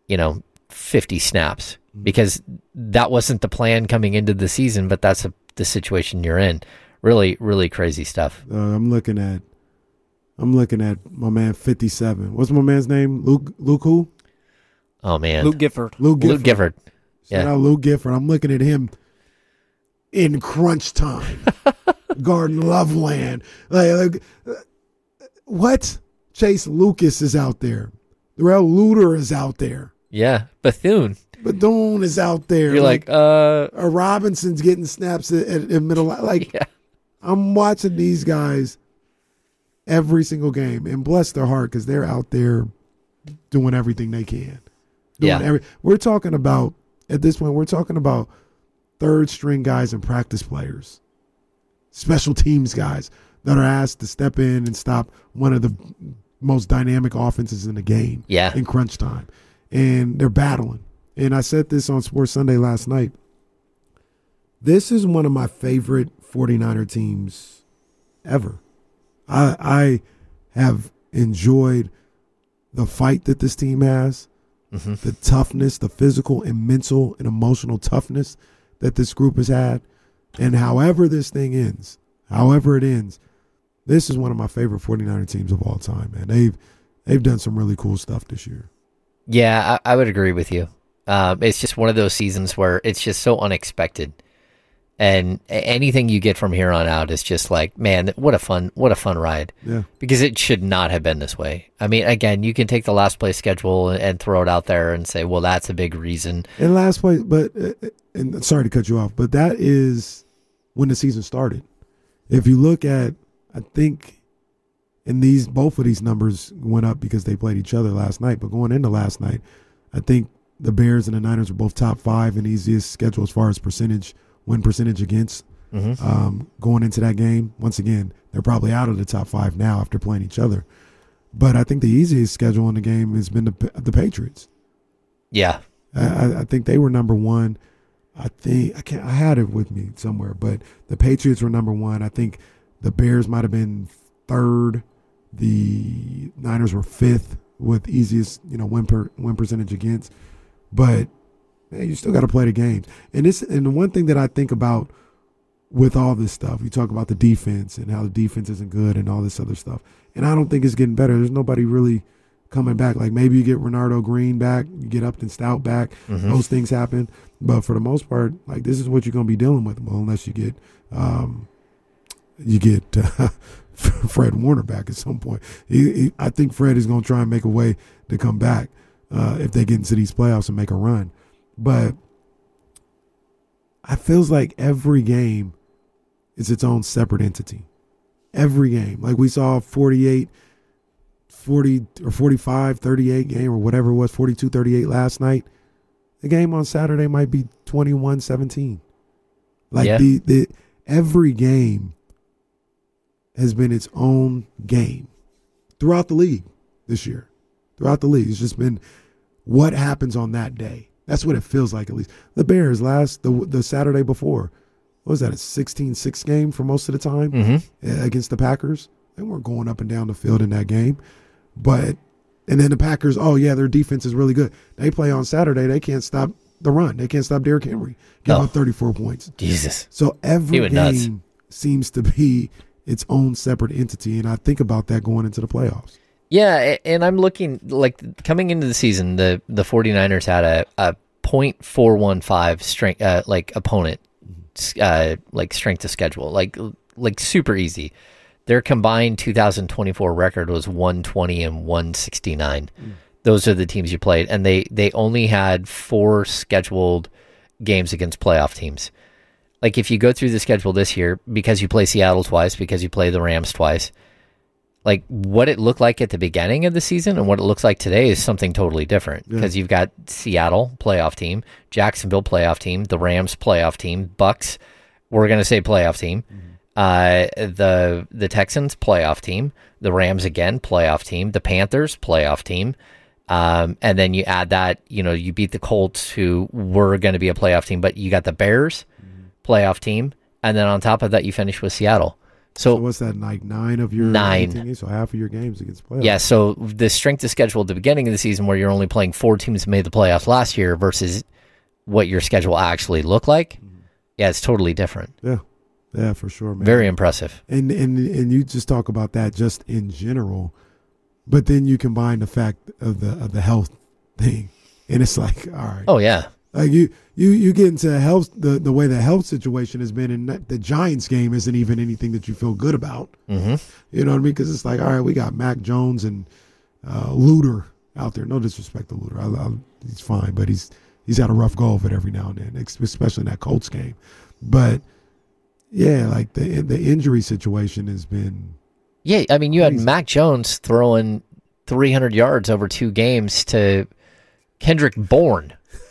50 snaps? Because that wasn't the plan coming into the season, but that's the situation you're in. Really, really crazy stuff. I'm looking at my man 57. What's my man's name? Luke who? Oh man, Luke Gifford. Luke Gifford. Shout out Luke Gifford. I'm looking at him in crunch time. Garden Loveland. Like, what? Chase Lucas is out there. Darrell Luter is out there. Yeah, Bethune is out there. You're like Robinson's getting snaps in middle. Like, yeah. I'm watching these guys every single game, and bless their heart because they're out there doing everything they can. We're talking about, at this point, we're talking about third string guys and practice players, special teams guys that are asked to step in and stop one of the most dynamic offenses in the game in crunch time. And they're battling. And I said this on Sports Sunday last night. This is one of my favorite 49er teams ever. I have enjoyed the fight that this team has, the toughness, the physical and mental and emotional toughness that this group has had. And however this thing ends, however it ends, this is one of my favorite 49er teams of all time, man. They've done some really cool stuff this year. Yeah, I would agree with you. It's just one of those seasons where it's just so unexpected. And anything you get from here on out is just like, man, what a fun ride. Yeah. Because it should not have been this way. I mean, again, you can take the last place schedule and throw it out there and say, well, that's a big reason. And last place, but and sorry to cut you off, but that is when the season started. If you look at, I think, and both of these numbers went up because they played each other last night. But going into last night, I think the Bears and the Niners were both top 5 in easiest schedule as far as win percentage against. Going into that game, once again, they're probably out of the top 5 now after playing each other. But I think the easiest schedule in the game has been the Patriots. Yeah, I think they were number 1. I had it with me somewhere, but the Patriots were number 1. I think the Bears might have been 3rd. The Niners were 5th with easiest, win percentage against. But man, you still got to play the games. And the one thing that I think about with all this stuff, you talk about the defense and how the defense isn't good and all this other stuff. And I don't think it's getting better. There's nobody really coming back. Like maybe you get Renardo Green back, you get Upton Stout back. Those things happen. But for the most part, like this is what you're going to be dealing with. Well, unless you get Fred Warner back at some point. I think Fred is going to try and make a way to come back if they get into these playoffs and make a run. But it feels like every game is its own separate entity. Every game. Like we saw 40 or 45, 38 game or whatever it was, 42-38 last night. The game on Saturday might be 21-17. Like Yeah. the every game has been its own game throughout the league this year. Throughout the league, it's just been what happens on that day. That's what it feels like, at least. The Bears the Saturday before, what was that, a 16-6 game for most of the time against the Packers? They weren't going up and down the field in that game. And then the Packers, their defense is really good. They play on Saturday. They can't stop the run. They can't stop Derrick Henry. Give up 34 points. Jesus. So every game nuts. seems to be its own separate entity, and I think about that going into the playoffs. Yeah, and I'm looking, like, coming into the season, the 49ers had a .415 strength, opponent, strength of schedule, like super easy. Their combined 2024 record was 120 and 169. Those are the teams you played, and they only had 4 scheduled games against playoff teams. Like, if you go through the schedule this year, because you play Seattle twice, because you play the Rams twice, like, what it looked like at the beginning of the season and what it looks like today is something totally different. Because you've got Seattle, playoff team, Jacksonville, playoff team, the Rams, playoff team, Bucks, we're going to say playoff team, the Texans, playoff team, the Rams again, playoff team, the Panthers, playoff team, and then you add that, you beat the Colts, who were going to be a playoff team, but you got the Bears, playoff team, and then on top of that, you finish with Seattle. So what's that, like 9 of your 9 games? So half of your games against playoffs. Yeah, so the strength of schedule at the beginning of the season, where you're only playing 4 teams that made the playoffs last year versus what your schedule actually looked like, yeah, it's totally different. Yeah, for sure, man. Very impressive. And you just talk about that just in general, but then you combine the fact of the health thing, and it's like, all right. Oh yeah. Like you get into health, the way the health situation has been, and the Giants game isn't even anything that you feel good about. Mm-hmm. You know what I mean? Because it's like, all right, we got Mac Jones and Luter out there. No disrespect to Luter, he's fine, but he's had a rough go of it every now and then, especially in that Colts game. But yeah, like the injury situation has been. Yeah, I mean, you had Mac Jones throwing 300 yards over 2 games to Kendrick Bourne.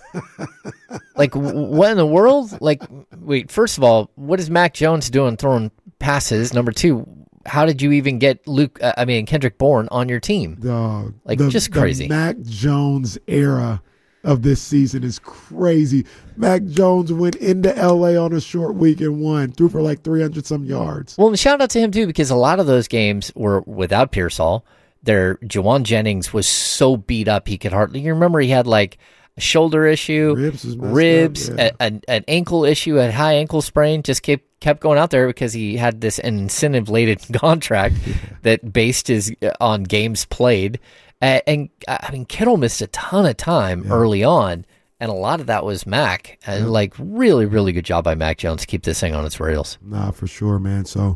Like, what in the world? Like, wait, first of all, what is Mac Jones doing throwing passes? Number 2, how did you even get Kendrick Bourne on your team? Just crazy. The Mac Jones era of this season is crazy. Mac Jones went into L.A. on a short week and won, threw for like 300-some yards. Well, and shout out to him, too, because a lot of those games were without Pearsall. Jawan Jennings was so beat up he could hardly. You remember he had like a shoulder issue, ribs, up, yeah. an ankle issue, a high ankle sprain. Just kept going out there because he had an incentive-laden contract that based on games played. And I mean, Kittle missed a ton of time early on, and a lot of that was Mac. And like, really, really good job by Mac Jones to keep this thing on its rails. Nah, for sure, man. So,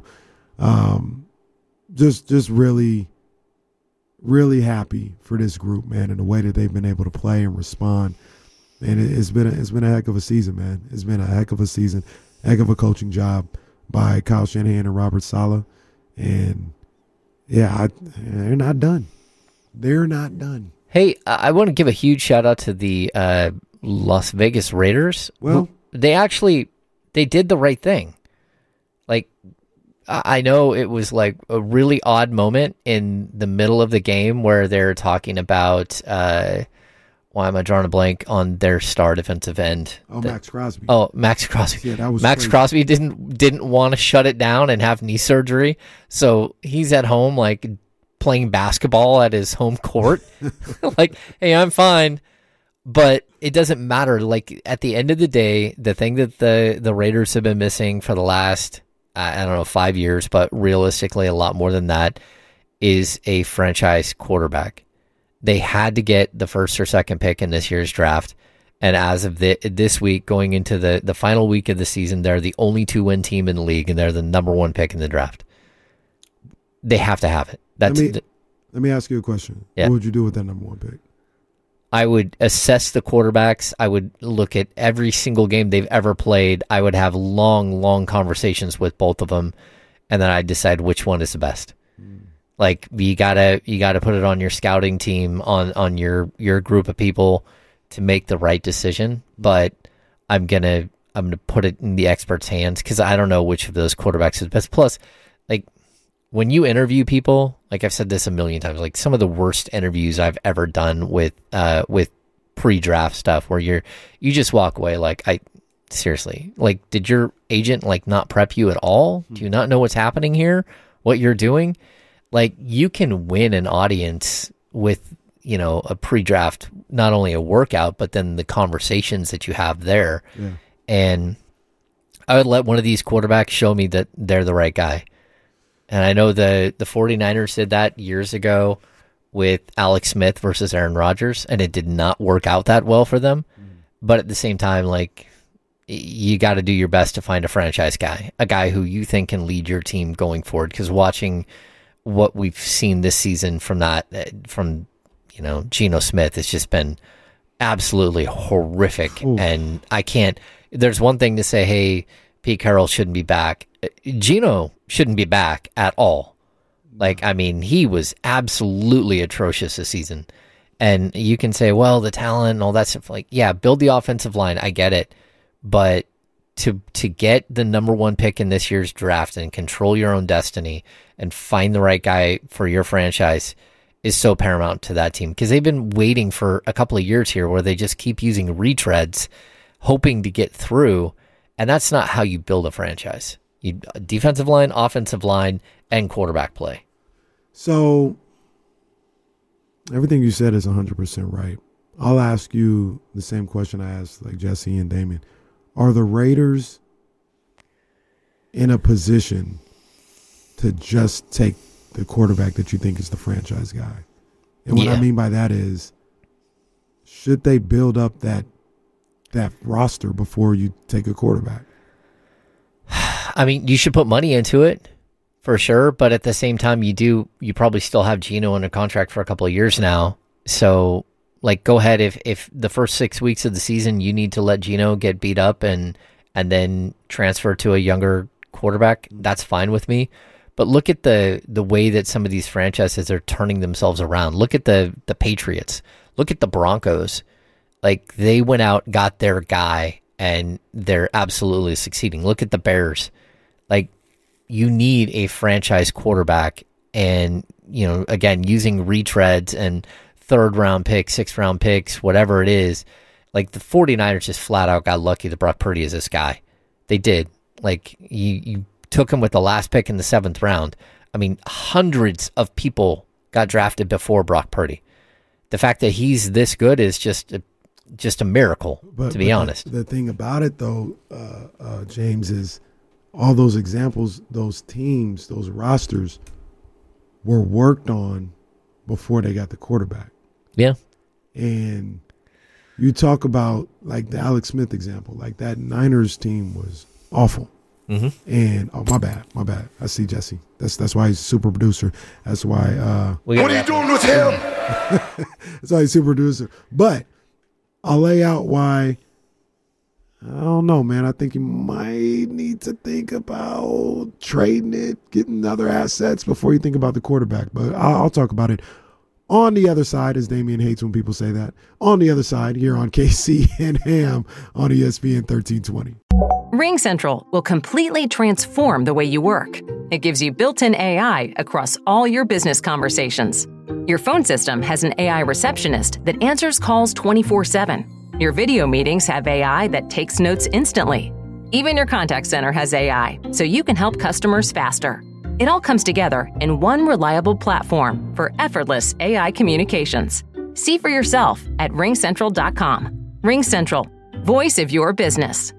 just really, really happy for this group, man, and the way that they've been able to play and respond. And it's been a heck of a season, man. It's been a heck of a season, heck of a coaching job by Kyle Shanahan and Robert Saleh. And yeah, they're not done. They're not done. Hey, I want to give a huge shout out to the Las Vegas Raiders. Well, they did the right thing. Like, I know it was like a really odd moment in the middle of the game where they're talking about why am I drawing a blank on their star defensive end? Max Crosby. Oh, Max Crosby. Yeah, that was Max crazy. Crosby didn't want to shut it down and have knee surgery, so he's at home like playing basketball at his home court. Like, hey, I'm fine. But it doesn't matter. Like, at the end of the day, the thing that the Raiders have been missing for the last, 5 years, but realistically a lot more than that, is a franchise quarterback. They had to get the first or second pick in this year's draft. And as of this week, going into the final week of the season, they're the only 2-win team in the league, and they're the number 1 pick in the draft. They have to have it. Let me ask you a question. Yeah. What would you do with that number 1 pick? I would assess the quarterbacks. I would look at every single game they've ever played. I would have long, long conversations with both of them, and then I'd decide which one is the best. Like, you gotta put it on your scouting team, on your group of people to make the right decision. But I'm gonna going to put it in the experts' hands because I don't know which of those quarterbacks is best. Plus, like when you interview people, like I've said this a million times, like some of the worst interviews I've ever done with pre-draft stuff where you just walk away like, seriously, like, did your agent like not prep you at all? Do you not know what's happening here? What you're doing? Like, you can win an audience with, you know, a pre-draft, not only a workout, but then the conversations that you have there. Yeah. And I would let one of these quarterbacks show me that they're the right guy. And I know the 49ers did that years ago with Alex Smith versus Aaron Rodgers, and it did not work out that well for them. But at the same time, like, you got to do your best to find a franchise guy, a guy who you think can lead your team going forward. Because watching what we've seen this season from you know, Geno Smith has just been absolutely horrific. Ooh. And there's one thing to say, hey, Pete Carroll shouldn't be back. Geno shouldn't be back at all. Like, I mean, he was absolutely atrocious this season. And you can say, well, the talent and all that stuff, like, yeah, build the offensive line. I get it. But to get the number one pick in this year's draft and control your own destiny and find the right guy for your franchise is so paramount to that team, because they've been waiting for a couple of years here where they just keep using retreads, hoping to get through. And that's not how you build a franchise. Defensive line, offensive line, and quarterback play. So everything you said is 100% right. I'll ask you the same question I asked like Jesse and Damon. Are the Raiders in a position to just take the quarterback that you think is the franchise guy? And what I mean by that is, should they build up that roster before you take a quarterback? I mean, you should put money into it for sure, but at the same time, you probably still have Geno in a contract for a couple of years now. So, like, go ahead. If the first 6 weeks of the season you need to let Geno get beat up and then transfer to a younger quarterback, that's fine with me. But look at the way that some of these franchises are turning themselves around. Look at the Patriots. Look at the Broncos. Like, they went out, got their guy, and they're absolutely succeeding. Look at the Bears. Like, you need a franchise quarterback, and, you know, again, using retreads and third-round picks, sixth-round picks, whatever it is. Like, the 49ers just flat out got lucky that Brock Purdy is this guy. They did. Like, you took him with the last pick in the 7th round. I mean, hundreds of people got drafted before Brock Purdy. The fact that he's this good is just a miracle, to be honest. The thing about it, though, James, is all those examples, those teams, those rosters were worked on before they got the quarterback. Yeah. And you talk about, like, the Alex Smith example, like that Niners team was awful. Mm-hmm. And my bad. I see Jesse. That's why he's a super producer. That's why. What are you doing with him? That's why he's super producer. But I'll lay out why. I don't know, man. I think you might need to think about trading it, getting other assets before you think about the quarterback. But I'll talk about it on the other side, as Damien hates when people say that. On the other side, here on KC and Ham on ESPN 1320. RingCentral will completely transform the way you work. It gives you built-in AI across all your business conversations. Your phone system has an AI receptionist that answers calls 24/7. Your video meetings have AI that takes notes instantly. Even your contact center has AI, so you can help customers faster. It all comes together in one reliable platform for effortless AI communications. See for yourself at ringcentral.com. RingCentral, voice of your business.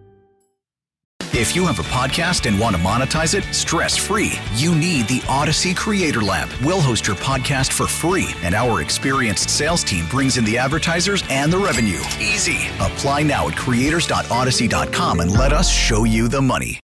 If you have a podcast and want to monetize it stress-free, you need the Odyssey Creator Lab. We'll host your podcast for free, and our experienced sales team brings in the advertisers and the revenue. Easy. Apply now at creators.odyssey.com and let us show you the money.